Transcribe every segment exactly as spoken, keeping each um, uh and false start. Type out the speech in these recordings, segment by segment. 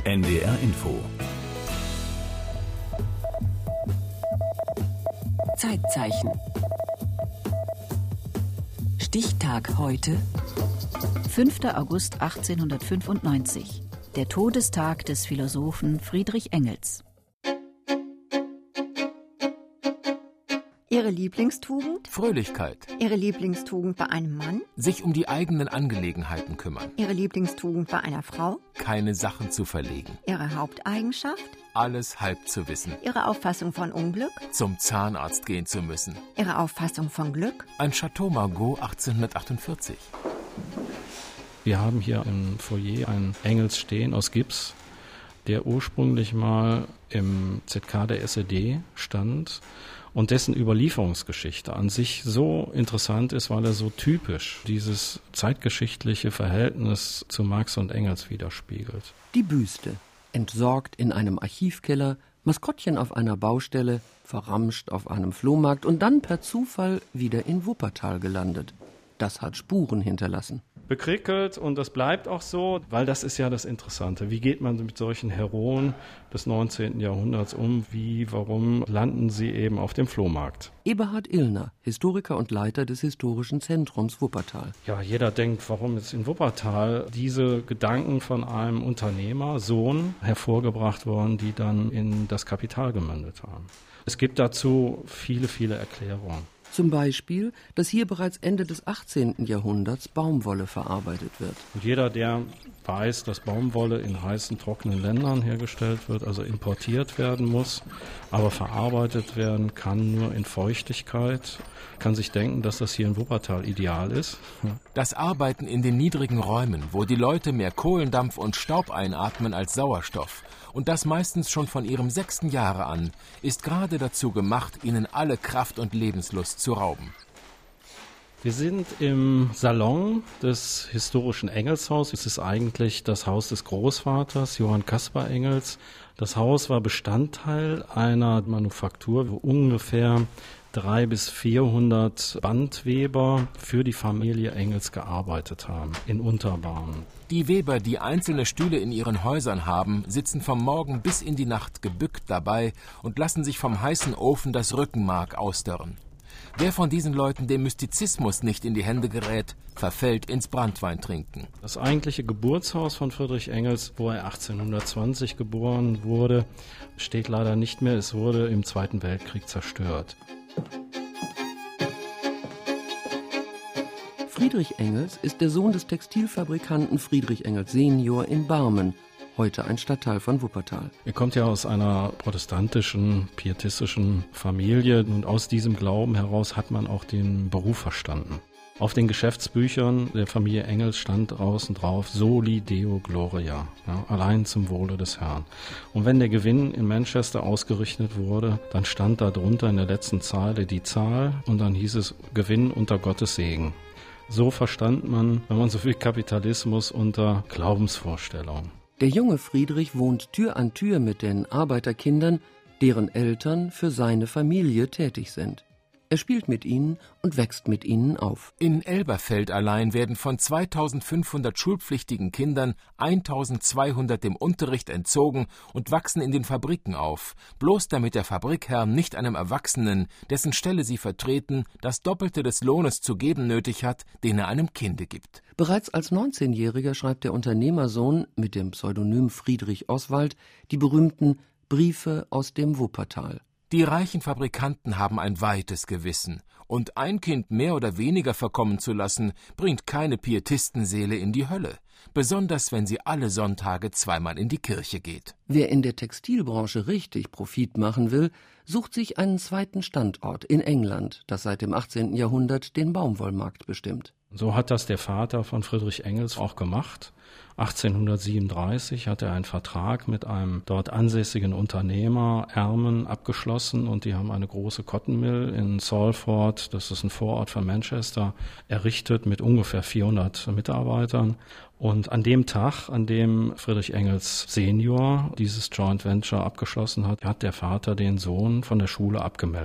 N D R Info. Zeitzeichen. Stichtag heute. fünfter August achtzehnhundertfünfundneunzig. Der Todestag des Philosophen Friedrich Engels. Ihre Lieblingstugend? Fröhlichkeit. Ihre Lieblingstugend bei einem Mann? Sich um die eigenen Angelegenheiten kümmern. Ihre Lieblingstugend bei einer Frau? Keine Sachen zu verlegen. Ihre Haupteigenschaft? Alles halb zu wissen. Ihre Auffassung von Unglück? Zum Zahnarzt gehen zu müssen. Ihre Auffassung von Glück? Ein Chateau Margaux achtzehnhundertachtundvierzig. Wir haben hier im Foyer einen Engels stehen aus Gips, der ursprünglich mal im Z K der S E D stand und dessen Überlieferungsgeschichte an sich so interessant ist, weil er so typisch dieses zeitgeschichtliche Verhältnis zu Marx und Engels widerspiegelt. Die Büste, entsorgt in einem Archivkeller, Maskottchen auf einer Baustelle, verramscht auf einem Flohmarkt und dann per Zufall wieder in Wuppertal gelandet. Das hat Spuren hinterlassen. Bekrickelt, und das bleibt auch so, weil das ist ja das Interessante. Wie geht man mit solchen Heroen des neunzehnten Jahrhunderts um? Wie, warum landen sie eben auf dem Flohmarkt? Eberhard Illner, Historiker und Leiter des Historischen Zentrums Wuppertal. Ja, jeder denkt, warum jetzt in Wuppertal diese Gedanken von einem Unternehmer, Sohn, hervorgebracht worden, die dann in das Kapital gemündet haben. Es gibt dazu viele, viele Erklärungen. Zum Beispiel, dass hier bereits Ende des achtzehnten Jahrhunderts Baumwolle verarbeitet wird. Und jeder, der weiß, dass Baumwolle in heißen, trockenen Ländern hergestellt wird, also importiert werden muss, aber verarbeitet werden kann nur in Feuchtigkeit, kann sich denken, dass das hier in Wuppertal ideal ist. Das Arbeiten in den niedrigen Räumen, wo die Leute mehr Kohlendampf und Staub einatmen als Sauerstoff, und das meistens schon von ihrem sechsten Jahre an, ist gerade dazu gemacht, ihnen alle Kraft und Lebenslust zu rauben. Wir sind im Salon des historischen Engelshaus. Es ist eigentlich das Haus des Großvaters, Johann Caspar Engels. Das Haus war Bestandteil einer Manufaktur, wo ungefähr dreihundert bis vierhundert Bandweber für die Familie Engels gearbeitet haben, in Unterbahnen. Die Weber, die einzelne Stühle in ihren Häusern haben, sitzen vom Morgen bis in die Nacht gebückt dabei und lassen sich vom heißen Ofen das Rückenmark ausdörren. Wer von diesen Leuten dem Mystizismus nicht in die Hände gerät, verfällt ins Branntweintrinken. Das eigentliche Geburtshaus von Friedrich Engels, wo er achtzehnhundertzwanzig geboren wurde, steht leider nicht mehr. Es wurde im Zweiten Weltkrieg zerstört. Friedrich Engels ist der Sohn des Textilfabrikanten Friedrich Engels Senior in Barmen, heute ein Stadtteil von Wuppertal. Er kommt ja aus einer protestantischen, pietistischen Familie, und aus diesem Glauben heraus hat man auch den Beruf verstanden. Auf den Geschäftsbüchern der Familie Engels stand draußen drauf Soli Deo Gloria, ja, allein zum Wohle des Herrn. Und wenn der Gewinn in Manchester ausgerichtet wurde, dann stand da drunter in der letzten Zeile die Zahl und dann hieß es Gewinn unter Gottes Segen. So verstand man, wenn man so will, Kapitalismus unter Glaubensvorstellungen. Der junge Friedrich wohnt Tür an Tür mit den Arbeiterkindern, deren Eltern für seine Familie tätig sind. Er spielt mit ihnen und wächst mit ihnen auf. In Elberfeld allein werden von zweitausendfünfhundert schulpflichtigen Kindern eintausendzweihundert dem Unterricht entzogen und wachsen in den Fabriken auf, bloß damit der Fabrikherr nicht einem Erwachsenen, dessen Stelle sie vertreten, das Doppelte des Lohnes zu geben nötig hat, den er einem Kinde gibt. Bereits als neunzehnjähriger schreibt der Unternehmersohn mit dem Pseudonym Friedrich Oswald die berühmten Briefe aus dem Wuppertal. Die reichen Fabrikanten haben ein weites Gewissen, und ein Kind mehr oder weniger verkommen zu lassen, bringt keine Pietistenseele in die Hölle, besonders wenn sie alle Sonntage zweimal in die Kirche geht. Wer in der Textilbranche richtig Profit machen will, sucht sich einen zweiten Standort in England, das seit dem achtzehnten Jahrhundert den Baumwollmarkt bestimmt. So hat das der Vater von Friedrich Engels auch gemacht. achtzehnhundertsiebenunddreißig hat er einen Vertrag mit einem dort ansässigen Unternehmer, Ermen, abgeschlossen, und die haben eine große Cotton Mill in Salford, das ist ein Vorort von Manchester, errichtet mit ungefähr vierhundert Mitarbeitern. Und an dem Tag, an dem Friedrich Engels Senior dieses Joint Venture abgeschlossen hat, hat der Vater den Sohn von der Schule abgemeldet.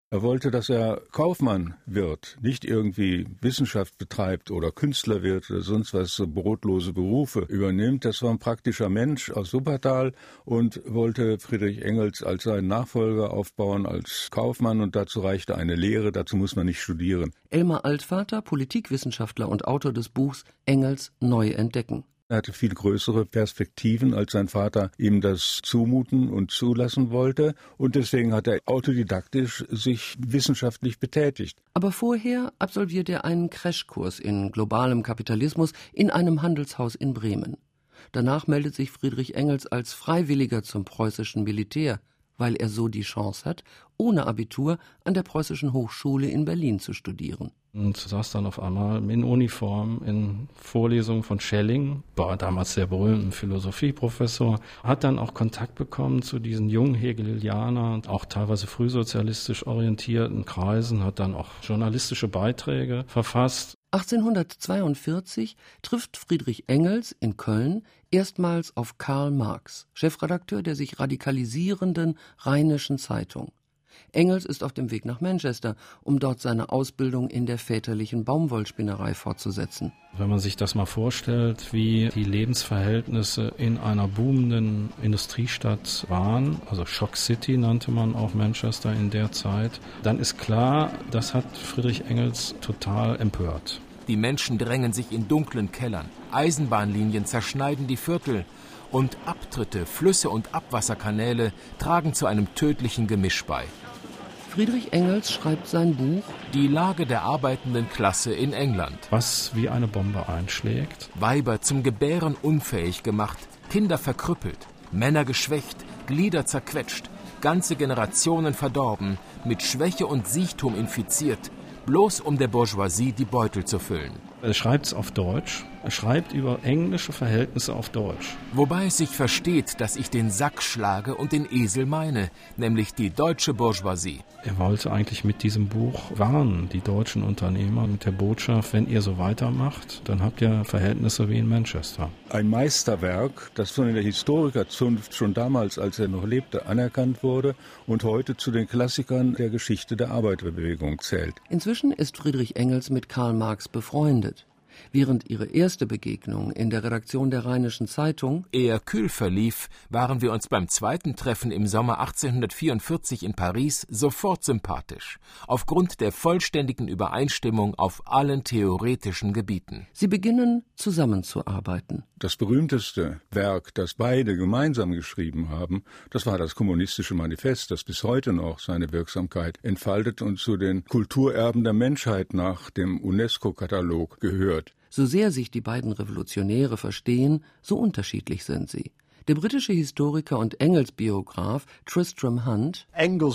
Er wollte, dass er Kaufmann wird, nicht irgendwie Wissenschaft betreibt oder Künstler wird oder sonst was, so brotlose Berufe übernimmt. Das war ein praktischer Mensch aus Wuppertal und wollte Friedrich Engels als seinen Nachfolger aufbauen als Kaufmann, und dazu reichte eine Lehre, dazu muss man nicht studieren. Elmar Altvater, Politikwissenschaftler und Autor des Buchs Engels neu entdecken. Er hatte viel größere Perspektiven, als sein Vater ihm das zumuten und zulassen wollte. Und deswegen hat er autodidaktisch sich wissenschaftlich betätigt. Aber vorher absolviert er einen Crashkurs in globalem Kapitalismus in einem Handelshaus in Bremen. Danach meldet sich Friedrich Engels als Freiwilliger zum preußischen Militär, weil er so die Chance hat, ohne Abitur an der Preußischen Hochschule in Berlin zu studieren. Und saß dann auf einmal in Uniform in Vorlesungen von Schelling, war damals sehr berühmten Philosophieprofessor, hat dann auch Kontakt bekommen zu diesen jungen Hegelianern, auch teilweise frühsozialistisch orientierten Kreisen, hat dann auch journalistische Beiträge verfasst. achtzehnhundertzweiundvierzig trifft Friedrich Engels in Köln erstmals auf Karl Marx, Chefredakteur der sich radikalisierenden Rheinischen Zeitung. Engels ist auf dem Weg nach Manchester, um dort seine Ausbildung in der väterlichen Baumwollspinnerei fortzusetzen. Wenn man sich das mal vorstellt, wie die Lebensverhältnisse in einer boomenden Industriestadt waren, also Shock City nannte man auch Manchester in der Zeit, dann ist klar, das hat Friedrich Engels total empört. Die Menschen drängen sich in dunklen Kellern, Eisenbahnlinien zerschneiden die Viertel und Abtritte, Flüsse und Abwasserkanäle tragen zu einem tödlichen Gemisch bei. Friedrich Engels schreibt sein Buch Die Lage der arbeitenden Klasse in England. Was wie eine Bombe einschlägt. Weiber zum Gebären unfähig gemacht, Kinder verkrüppelt, Männer geschwächt, Glieder zerquetscht, ganze Generationen verdorben, mit Schwäche und Siechtum infiziert, bloß um der Bourgeoisie die Beutel zu füllen. Er schreibt es auf Deutsch. Er schreibt über englische Verhältnisse auf Deutsch. Wobei es sich versteht, dass ich den Sack schlage und den Esel meine, nämlich die deutsche Bourgeoisie. Er wollte eigentlich mit diesem Buch warnen, die deutschen Unternehmer, mit der Botschaft, wenn ihr so weitermacht, dann habt ihr Verhältnisse wie in Manchester. Ein Meisterwerk, das von der Historikerzunft schon damals, als er noch lebte, anerkannt wurde und heute zu den Klassikern der Geschichte der Arbeiterbewegung zählt. Inzwischen ist Friedrich Engels mit Karl Marx befreundet. Während ihre erste Begegnung in der Redaktion der Rheinischen Zeitung eher kühl verlief, waren wir uns beim zweiten Treffen im Sommer achtzehnhundertvierundvierzig in Paris sofort sympathisch, aufgrund der vollständigen Übereinstimmung auf allen theoretischen Gebieten. Sie beginnen zusammenzuarbeiten. Das berühmteste Werk, das beide gemeinsam geschrieben haben, das war das Kommunistische Manifest, das bis heute noch seine Wirksamkeit entfaltet und zu den Kulturerben der Menschheit nach dem UNESCO-Katalog gehört. So sehr sich die beiden Revolutionäre verstehen, so unterschiedlich sind sie. Der britische Historiker und Engels-Biograf Tristram Hunt Engels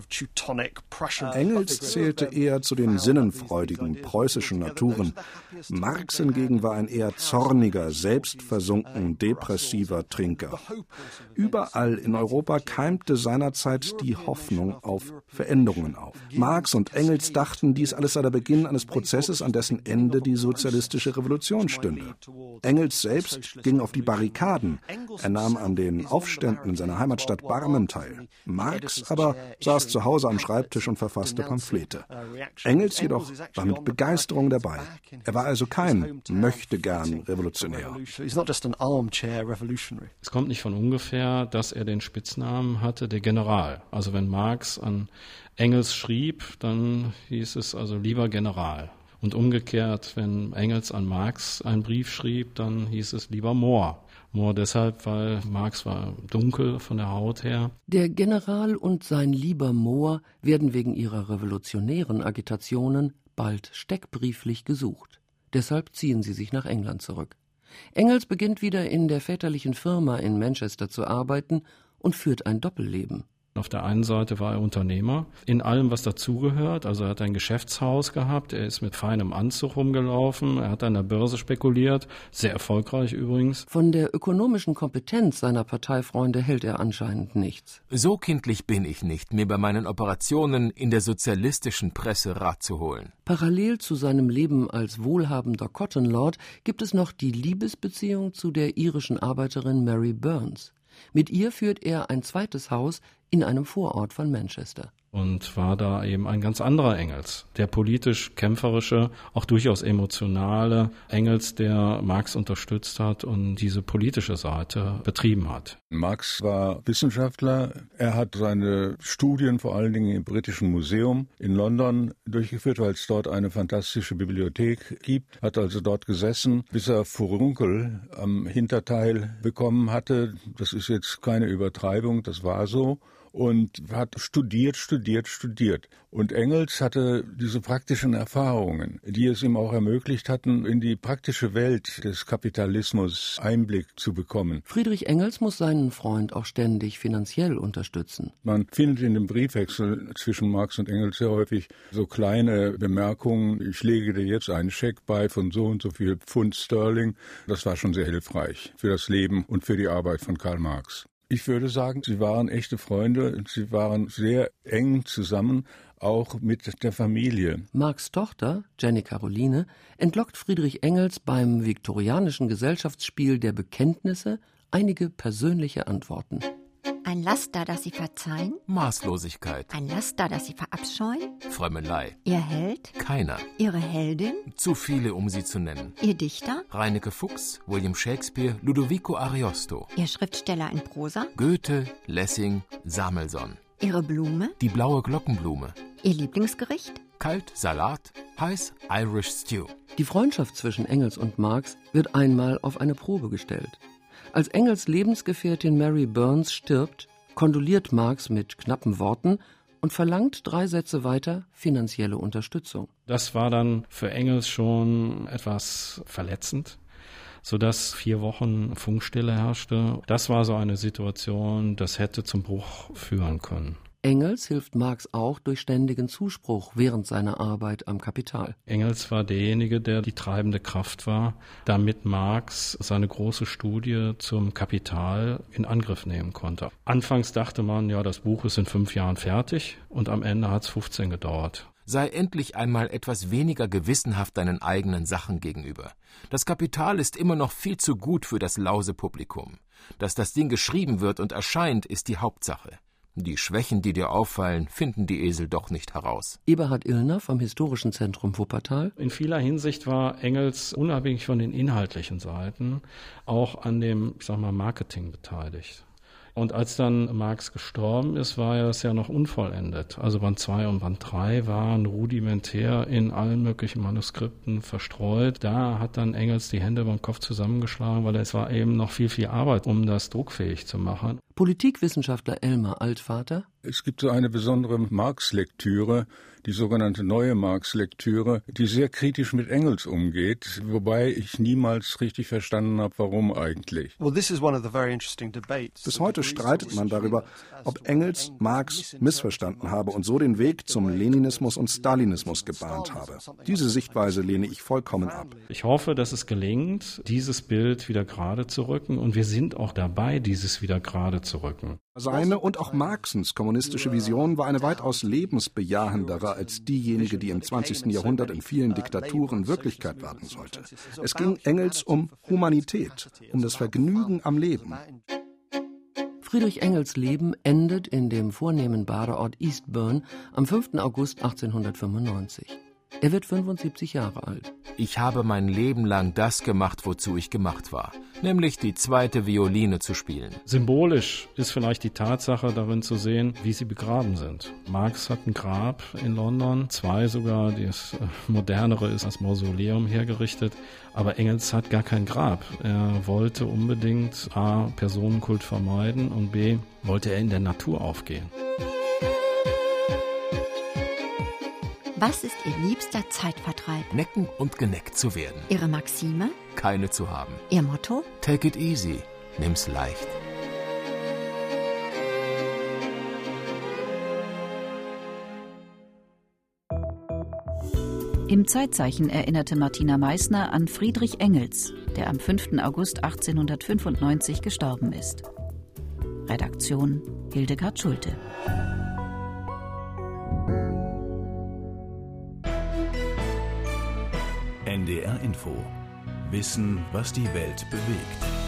zählte eher zu den sinnenfreudigen preußischen Naturen. Marx hingegen war ein eher zorniger, selbstversunken, depressiver Trinker. Überall in Europa keimte seinerzeit die Hoffnung auf Veränderungen auf. Marx und Engels dachten, dies alles sei der Beginn eines Prozesses, an dessen Ende die sozialistische Revolution stünde. Engels selbst ging auf die Barrikaden. Er nahm an den Aufständen in seiner Heimatstadt Barmen teil. Marx aber saß zu Hause am Schreibtisch und verfasste Pamphlete. Engels jedoch war mit Begeisterung dabei. Er war also kein Möchtegern-Revolutionär. Es kommt nicht von ungefähr, dass er den Spitznamen hatte, der General. Also wenn Marx an Engels schrieb, dann hieß es also lieber General. Und umgekehrt, wenn Engels an Marx einen Brief schrieb, dann hieß es lieber Mohr. Mohr deshalb, weil Marx war dunkel von der Haut her. Der General und sein lieber Mohr werden wegen ihrer revolutionären Agitationen bald steckbrieflich gesucht. Deshalb ziehen sie sich nach England zurück. Engels beginnt wieder in der väterlichen Firma in Manchester zu arbeiten und führt ein Doppelleben. Auf der einen Seite war er Unternehmer, in allem, was dazugehört. Also er hat ein Geschäftshaus gehabt, er ist mit feinem Anzug rumgelaufen, er hat an der Börse spekuliert, sehr erfolgreich übrigens. Von der ökonomischen Kompetenz seiner Parteifreunde hält er anscheinend nichts. So kindlich bin ich nicht, mir bei meinen Operationen in der sozialistischen Presse Rat zu holen. Parallel zu seinem Leben als wohlhabender Cotton Lord gibt es noch die Liebesbeziehung zu der irischen Arbeiterin Mary Burns. Mit ihr führt er ein zweites Haus in einem Vorort von Manchester. und war da eben ein ganz anderer Engels. Der politisch kämpferische, auch durchaus emotionale Engels, der Marx unterstützt hat und diese politische Seite betrieben hat. Marx war Wissenschaftler. Er hat seine Studien vor allen Dingen im Britischen Museum in London durchgeführt, weil es dort eine fantastische Bibliothek gibt. Hat also dort gesessen, bis er Furunkel am Hinterteil bekommen hatte. Das ist jetzt keine Übertreibung, das war so. Und hat studiert, studiert, studiert. Und Engels hatte diese praktischen Erfahrungen, die es ihm auch ermöglicht hatten, in die praktische Welt des Kapitalismus Einblick zu bekommen. Friedrich Engels muss seinen Freund auch ständig finanziell unterstützen. Man findet in dem Briefwechsel zwischen Marx und Engels sehr häufig so kleine Bemerkungen. Ich lege dir jetzt einen Scheck bei von so und so viel Pfund Sterling. Das war schon sehr hilfreich für das Leben und für die Arbeit von Karl Marx. Ich würde sagen, sie waren echte Freunde und sie waren sehr eng zusammen, auch mit der Familie. Marx' Tochter, Jenny Caroline, entlockt Friedrich Engels beim viktorianischen Gesellschaftsspiel der Bekenntnisse einige persönliche Antworten. Ein Laster, das Sie verzeihen? Maßlosigkeit. Ein Laster, das Sie verabscheuen? Frömmelei. Ihr Held? Keiner. Ihre Heldin? Zu viele, um sie zu nennen. Ihr Dichter? Reineke Fuchs, William Shakespeare, Ludovico Ariosto. Ihr Schriftsteller in Prosa? Goethe, Lessing, Samuelson. Ihre Blume? Die blaue Glockenblume. Ihr Lieblingsgericht? Kalt, Salat, heiß, Irish Stew. Die Freundschaft zwischen Engels und Marx wird einmal auf eine Probe gestellt. Als Engels Lebensgefährtin Mary Burns stirbt, kondoliert Marx mit knappen Worten und verlangt drei Sätze weiter finanzielle Unterstützung. Das war dann für Engels schon etwas verletzend, sodass vier Wochen Funkstille herrschte. Das war so eine Situation, das hätte zum Bruch führen können. Engels hilft Marx auch durch ständigen Zuspruch während seiner Arbeit am Kapital. Engels war derjenige, der die treibende Kraft war, damit Marx seine große Studie zum Kapital in Angriff nehmen konnte. Anfangs dachte man, ja, das Buch ist in fünf Jahren fertig und am Ende hat es fünfzehn gedauert. Sei endlich einmal etwas weniger gewissenhaft deinen eigenen Sachen gegenüber. Das Kapital ist immer noch viel zu gut für das Lause-Publikum. Dass das Ding geschrieben wird und erscheint, ist die Hauptsache. Die Schwächen, die dir auffallen, finden die Esel doch nicht heraus. Eberhard Illner vom Historischen Zentrum Wuppertal. In vieler Hinsicht war Engels unabhängig von den inhaltlichen Seiten auch an dem, ich sag mal, Marketing beteiligt. Und als dann Marx gestorben ist, war ja das ja noch unvollendet. Also Band zwei und Band drei waren rudimentär in allen möglichen Manuskripten verstreut. Da hat dann Engels die Hände beim Kopf zusammengeschlagen, weil es war eben noch viel, viel Arbeit, um das druckfähig zu machen. Politikwissenschaftler Elmar Altvater. Es gibt so eine besondere Marx-Lektüre, die sogenannte neue Marx-Lektüre, die sehr kritisch mit Engels umgeht, wobei ich niemals richtig verstanden habe, warum eigentlich. Bis heute streitet man darüber, ob Engels Marx missverstanden habe und so den Weg zum Leninismus und Stalinismus gebahnt habe. Diese Sichtweise lehne ich vollkommen ab. Ich hoffe, dass es gelingt, dieses Bild wieder gerade zu rücken, und wir sind auch dabei, dieses wieder gerade zu rücken. Seine und auch Marxens kommunistische Vision war eine weitaus lebensbejahendere als diejenige, die im zwanzigsten Jahrhundert in vielen Diktaturen Wirklichkeit werden sollte. Es ging Engels um Humanität, um das Vergnügen am Leben. Friedrich Engels Leben endet in dem vornehmen Badeort Eastbourne am fünften August achtzehnhundertfünfundneunzig. Er wird fünfundsiebzig Jahre alt. Ich habe mein Leben lang das gemacht, wozu ich gemacht war, nämlich die zweite Violine zu spielen. Symbolisch ist vielleicht die Tatsache darin zu sehen, wie sie begraben sind. Marx hat ein Grab in London, zwei sogar, das modernere ist als Mausoleum hergerichtet, aber Engels hat gar kein Grab. Er wollte unbedingt A, Personenkult vermeiden und B, wollte er in der Natur aufgehen. Was ist Ihr liebster Zeitvertreib? Necken und geneckt zu werden. Ihre Maxime? Keine zu haben. Ihr Motto? Take it easy. Nimm's leicht. Im Zeitzeichen erinnerte Martina Meissner an Friedrich Engels, der am fünften August achtzehnhundertfünfundneunzig gestorben ist. Redaktion Hildegard Schulte. N D R Info. Wissen, was die Welt bewegt.